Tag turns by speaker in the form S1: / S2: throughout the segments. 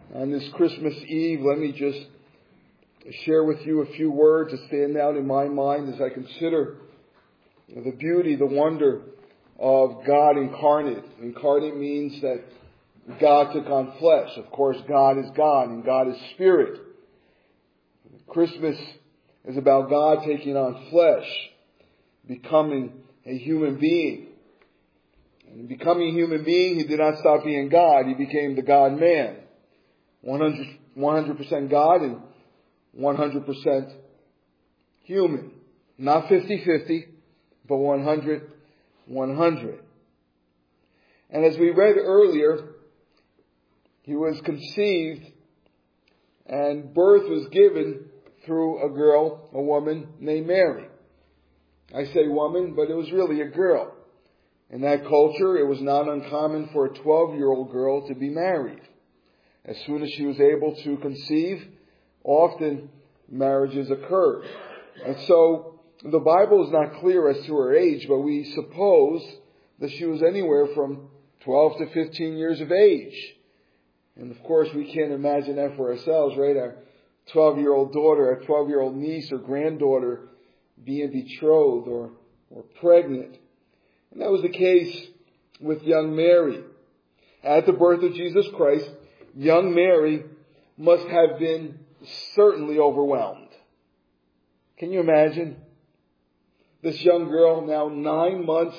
S1: On this Christmas Eve, let me just share with you a few words that stand out in my mind as I consider the beauty, the wonder of God incarnate. Incarnate means that God took on flesh. Of course, God is God and God is spirit. Christmas is about God taking on flesh, becoming a human being. And becoming a human being, He did not stop being God. He became the God-man. 100% God and 100% human. Not 50-50, but 100-100. And as we read earlier, He was conceived and birth was given through a woman named Mary. I say woman, but it was really a girl. In that culture, it was not uncommon for a 12-year-old girl to be married. As soon as she was able to conceive, often marriages occurred. And so the Bible is not clear as to her age, but we suppose that she was anywhere from 12 to 15 years of age. And of course, we can't imagine that for ourselves, right? Our 12-year-old daughter, our 12-year-old niece or granddaughter being betrothed or pregnant. And that was the case with young Mary. At the birth of Jesus Christ, young Mary must have been certainly overwhelmed. Can you imagine? This young girl now 9 months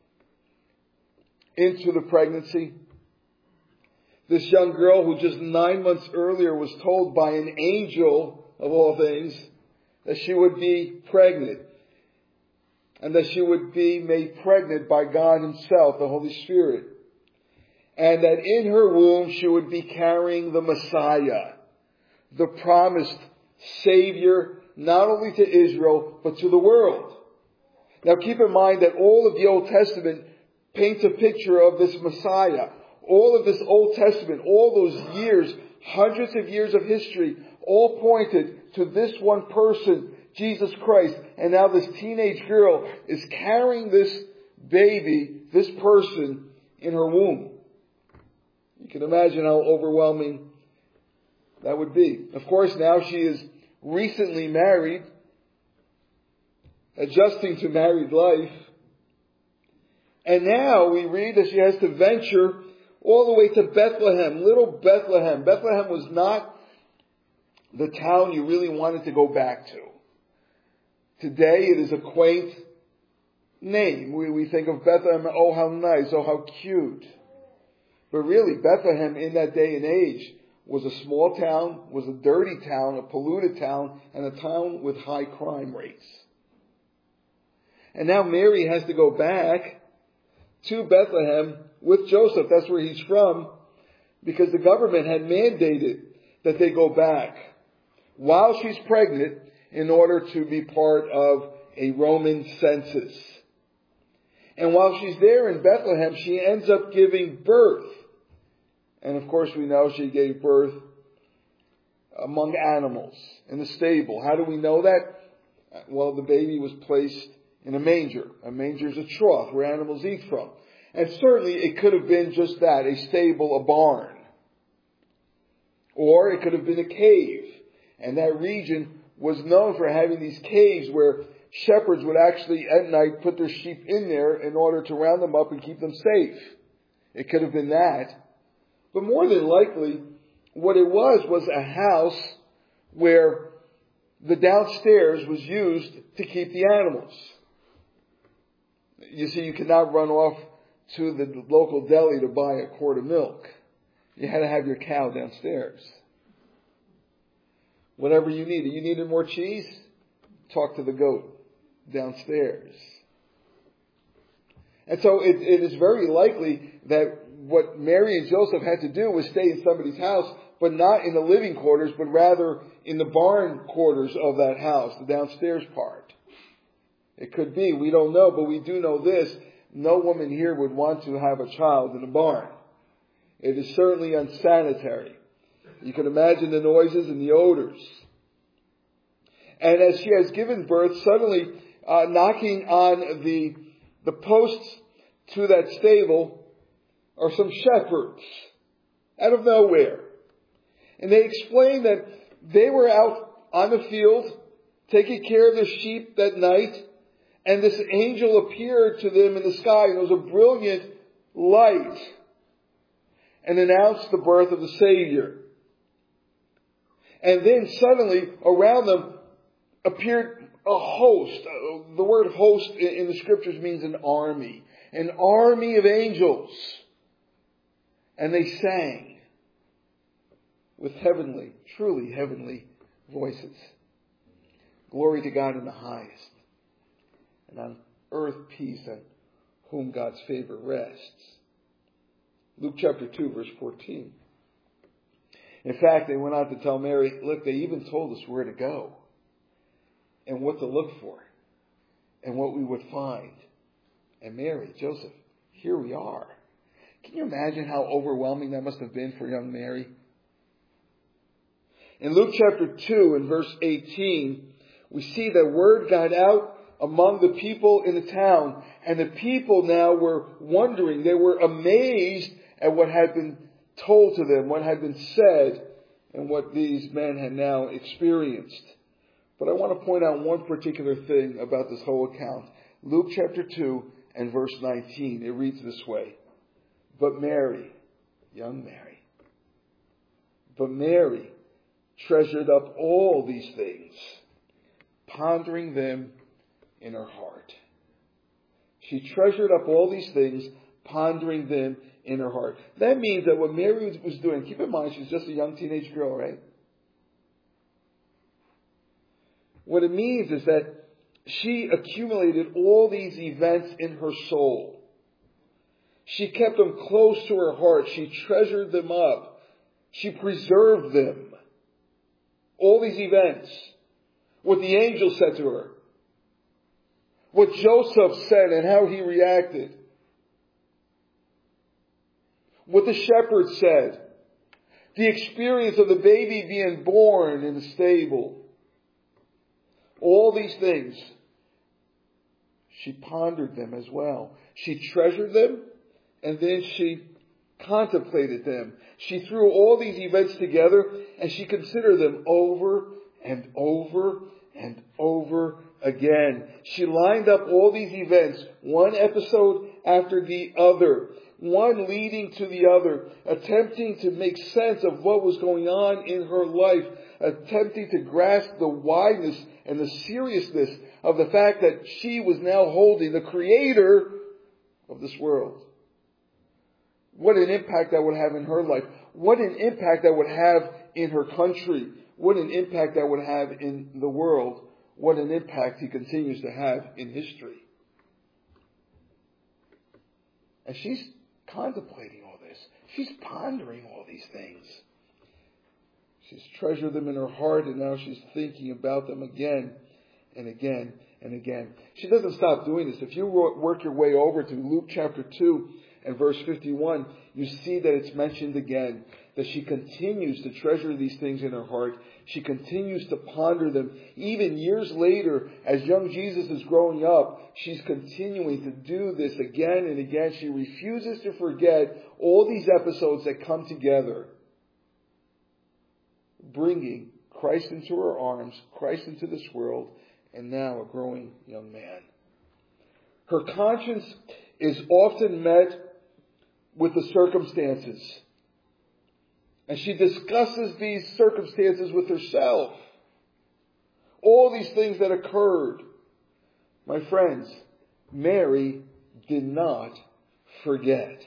S1: into the pregnancy. This young girl who just 9 months earlier was told by an angel, of all things, that she would be pregnant. And that she would be made pregnant by God Himself, the Holy Spirit. And that in her womb she would be carrying the Messiah, the promised Savior, not only to Israel, but to the world. Now keep in mind that all of the Old Testament paints a picture of this Messiah. All of this Old Testament, all those years, hundreds of years of history, all pointed to this one person, Jesus Christ. And now this teenage girl is carrying this baby, this person, in her womb. You can imagine how overwhelming that would be. Of course, now she is recently married, adjusting to married life. And now we read that she has to venture all the way to Bethlehem, little Bethlehem. Bethlehem was not the town you really wanted to go back to. Today it is a quaint name. We think of Bethlehem, oh how nice, oh how cute. But really Bethlehem in that day and age was a small town, was a dirty town, a polluted town, and a town with high crime rates. And now Mary has to go back to Bethlehem with Joseph. That's where he's from, because the government had mandated that they go back while she's pregnant in order to be part of a Roman census. And while she's there in Bethlehem, she ends up giving birth. And of course we know she gave birth among animals in the stable. How do we know that? Well, the baby was placed in a manger. A manger is a trough where animals eat from. And certainly it could have been just that, a stable, a barn. Or it could have been a cave. And that region was known for having these caves where shepherds would actually at night put their sheep in there in order to round them up and keep them safe. It could have been that. But more than likely, what it was a house where the downstairs was used to keep the animals. You see, you could not run off to the local deli to buy a quart of milk. You had to have your cow downstairs. Whatever you needed. You needed more cheese? Talk to the goat downstairs. And so it is very likely that what Mary and Joseph had to do was stay in somebody's house, but not in the living quarters, but rather in the barn quarters of that house, the downstairs part. It could be, we don't know, but we do know this. No woman here would want to have a child in a barn. It is certainly unsanitary. You can imagine the noises and the odors. And as she has given birth, suddenly knocking on the posts to that stable are some shepherds out of nowhere. And they explained that they were out on the field taking care of the sheep that night, and this angel appeared to them in the sky, and it was a brilliant light, and announced the birth of the Savior. And then suddenly around them appeared a host. The word host in the scriptures means an army of angels. And they sang with heavenly, truly heavenly voices. Glory to God in the highest, and on earth peace, on whom God's favor rests. Luke chapter 2, verse 14. In fact, they went on to tell Mary, look, they even told us where to go and what to look for and what we would find. And Mary, Joseph, here we are. Can you imagine how overwhelming that must have been for young Mary? In Luke chapter 2 and verse 18, we see that word got out among the people in the town, and the people now were wondering, they were amazed at what had been told to them, what had been said, and what these men had now experienced. But I want to point out one particular thing about this whole account. Luke chapter 2 and verse 19, it reads this way. But Mary, young Mary, but Mary treasured up all these things, pondering them in her heart. She treasured up all these things, pondering them in her heart. That means that what Mary was doing, keep in mind she's just a young teenage girl, right? What it means is that she accumulated all these events in her soul. She kept them close to her heart. She treasured them up. She preserved them. All these events. What the angel said to her. What Joseph said and how he reacted. What the shepherd said. The experience of the baby being born in the stable. All these things. She pondered them as well. She treasured them, and then she contemplated them. She threw all these events together, and she considered them over and over and over again. She lined up all these events, one episode after the other, one leading to the other, attempting to make sense of what was going on in her life, attempting to grasp the wideness and the seriousness of the fact that she was now holding the creator of this world. What an impact that would have in her life. What an impact that would have in her country. What an impact that would have in the world. What an impact he continues to have in history. And she's contemplating all this. She's pondering all these things. She's treasured them in her heart, and now she's thinking about them again and again and again. She doesn't stop doing this. If you work your way over to Luke chapter 2 and verse 51, you see that it's mentioned again, that she continues to treasure these things in her heart. She continues to ponder them. Even years later, as young Jesus is growing up, she's continuing to do this again and again. She refuses to forget all these episodes that come together, bringing Christ into her arms, Christ into this world, and now a growing young man. Her conscience is often met with the circumstances. And she discusses these circumstances with herself. All these things that occurred. My friends, Mary did not forget.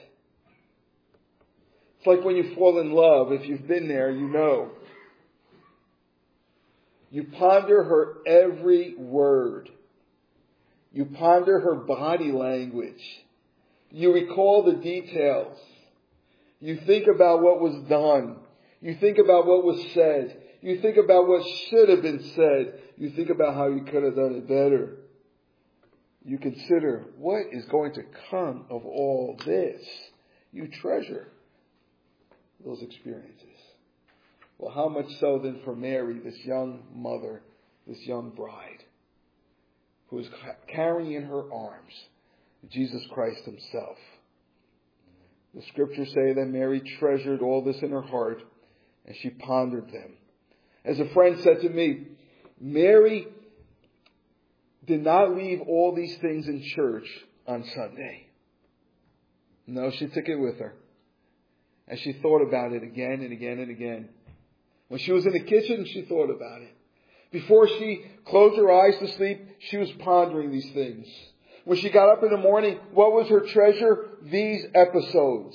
S1: It's like when you fall in love. If you've been there, you know. You ponder her every word. You ponder her body language. You recall the details. You think about what was done. You think about what was said. You think about what should have been said. You think about how you could have done it better. You consider what is going to come of all this. You treasure those experiences. Well, how much so then for Mary, this young mother, this young bride, who is carrying in her arms Jesus Christ himself. The scriptures say that Mary treasured all this in her heart. and she pondered them. As a friend said to me, Mary did not leave all these things in church on Sunday. No, she took it with her. And she thought about it again and again and again. When she was in the kitchen, she thought about it. Before she closed her eyes to sleep, she was pondering these things. When she got up in the morning, what was her treasure? These episodes.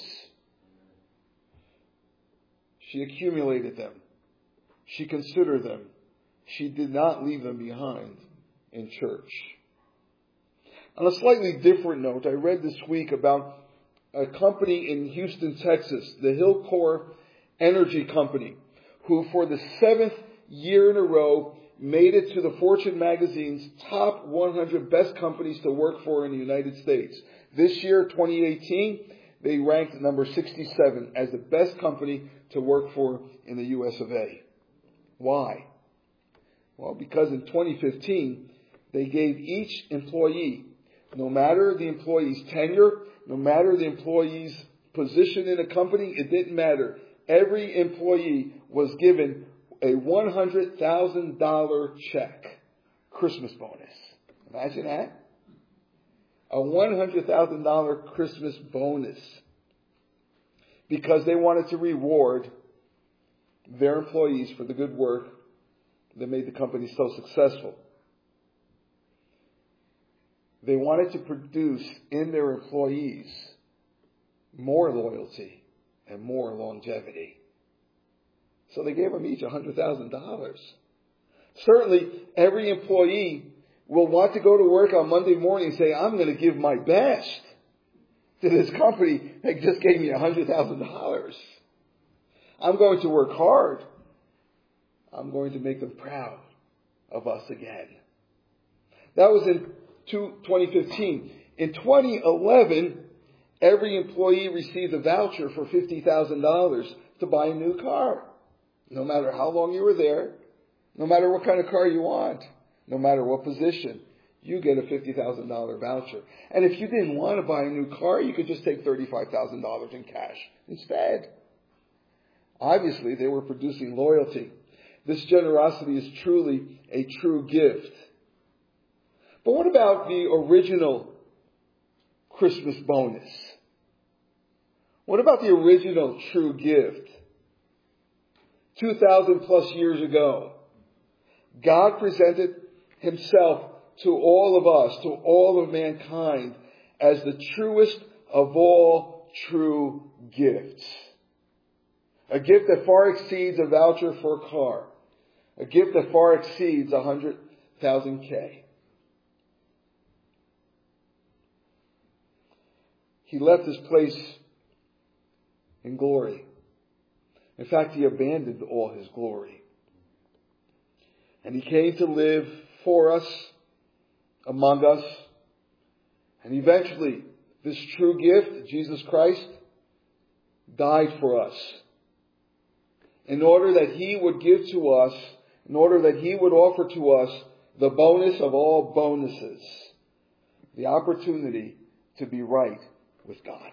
S1: She accumulated them. She considered them. She did not leave them behind in church. On a slightly different note, I read this week about a company in Houston, Texas, the Hillcore Energy Company, who for the 7th year in a row made it to the Fortune magazine's top 100 best companies to work for in the United States. This year, 2018, they ranked number 67 as the best company to work for in the US of A. Why? Well, because in 2015, they gave each employee, no matter the employee's tenure, no matter the employee's position in a company, it didn't matter. Every employee was given a $100,000 check, Christmas bonus. Imagine that. A $100,000 Christmas bonus. Because they wanted to reward their employees for the good work that made the company so successful. They wanted to produce in their employees more loyalty and more longevity. So they gave them each $100,000. Certainly, every employee will want to go to work on Monday morning and say, I'm going to give my best to this company that just gave me $100,000. I'm going to work hard. I'm going to make them proud of us again. That was in 2015. In 2011, every employee received a voucher for $50,000 to buy a new car. No matter how long you were there, no matter what kind of car you want, no matter what position, you get a $50,000 voucher. And if you didn't want to buy a new car, you could just take $35,000 in cash instead. Obviously, they were producing loyalty. This generosity is truly a true gift. But what about the original Christmas bonus? What about the original true gift? 2,000 plus years ago, God presented Himself to all of us, to all of mankind, as the truest of all true gifts. A gift that far exceeds a voucher for a car. A gift that far exceeds 100,000 K. He left His place in glory. In fact, He abandoned all His glory. And He came to live for us, among us. And eventually, this true gift, Jesus Christ, died for us. In order that He would give to us, in order that He would offer to us the bonus of all bonuses, the opportunity to be right with God.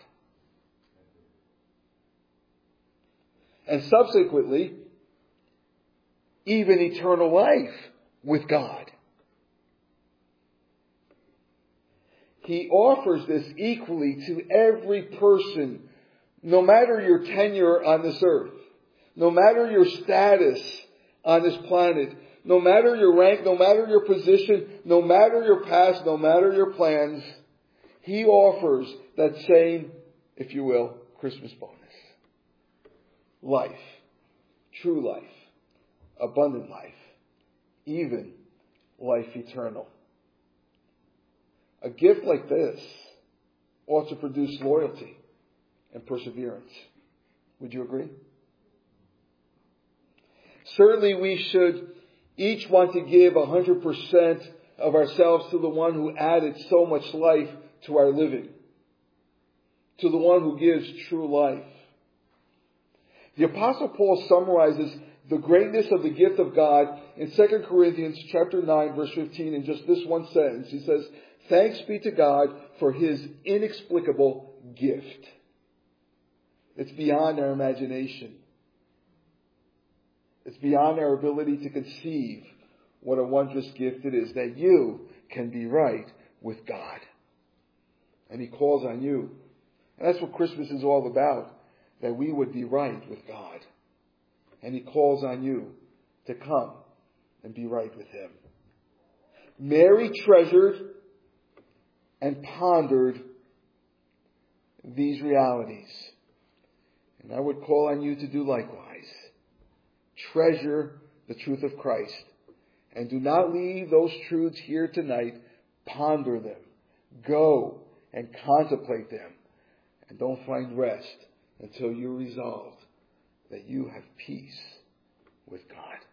S1: And subsequently, even eternal life with God. He offers this equally to every person, no matter your tenure on this earth, no matter your status on this planet, no matter your rank, no matter your position, no matter your past, no matter your plans, He offers that same, if you will, Christmas bonus. Life, true life, abundant life, even life eternal. A gift like this ought to produce loyalty and perseverance. Would you agree? Certainly we should each want to give 100% of ourselves to the one who added so much life to our living, to the one who gives true life. The Apostle Paul summarizes the greatness of the gift of God in 2 Corinthians chapter 9, verse 15 in just this one sentence. He says, "Thanks be to God for His inexplicable gift." It's beyond our imagination. It's beyond our ability to conceive what a wondrous gift it is that you can be right with God. And He calls on you. And that's what Christmas is all about, that we would be right with God. And He calls on you to come and be right with Him. Mary treasured and pondered these realities. And I would call on you to do likewise. Treasure the truth of Christ. And do not leave those truths here tonight. Ponder them. Go and contemplate them. And don't find rest until you're resolved that you have peace with God.